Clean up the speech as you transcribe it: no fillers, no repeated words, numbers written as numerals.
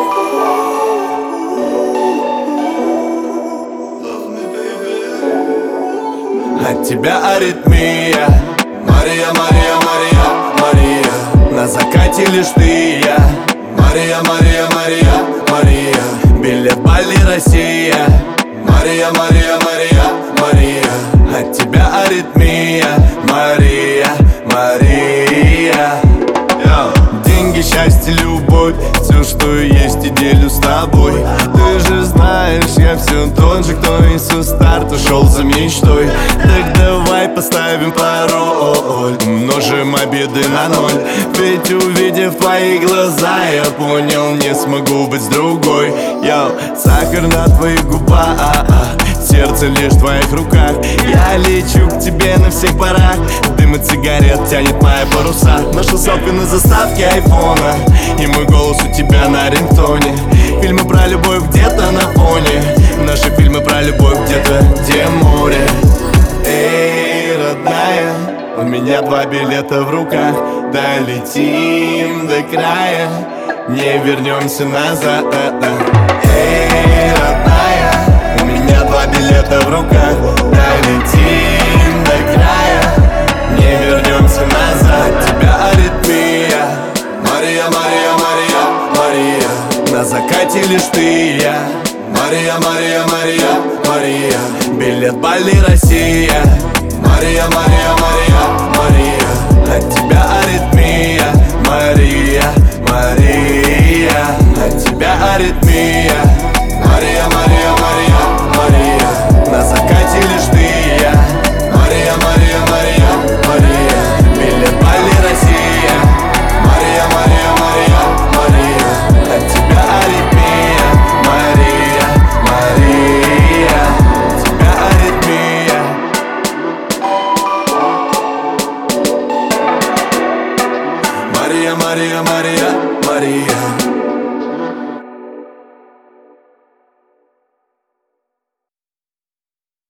От тебя аритмия. Мария, Мария, Мария, Мария. На закате лишь ты и я. Мария, Мария, Мария, Мария. Билет Бали, Россия. Мария, Мария, Мария, Мария. От тебя аритмия. Мария, Мария. Деньги, счастье, любовь, все, что есть, и делю с тобой. Ты же знаешь, я все тот же, кто и со старта шел за мечтой. Так давай поставим пароль, умножим обиды на ноль. Ведь увидев твои глаза, я понял, не смогу быть с другой. Йоу, сахар на твоих губах, сердце лишь в твоих руках. Я лечу к тебе на всех парах. Дым от сигарет тянет мои паруса. Нашел селфи на заставке айфона, и мой голос у тебя на рингтоне. Фильмы про любовь где-то на фоне. Наши фильмы про любовь где-то, где море. Эй, родная, у меня 2 билета в руках. Долетим до края, не вернемся назад. Эй, родная, у меня 2 билета в руках. Долетим до края, не вернемся назад. Тебя аритмия. Мария, Мария, Мария, Мария. На закате лишь ты и я. Мария, Мария, Мария, Мария. Билет Бали, Россия. Мария, Мария, Мария, Мария. От тебя аритмия. Мария, Мария. От тебя аритмия. Мария, Мария, Мария, Мария. На закате лишь ты и я. Мария, Мария, Мария, Мария. Билет Бали, Россия. Мария, Мария, Мария, Мария. От тебя аритмия. Мария, Мария. От тебя аритмия. Мария, Мария, Мария, Мария.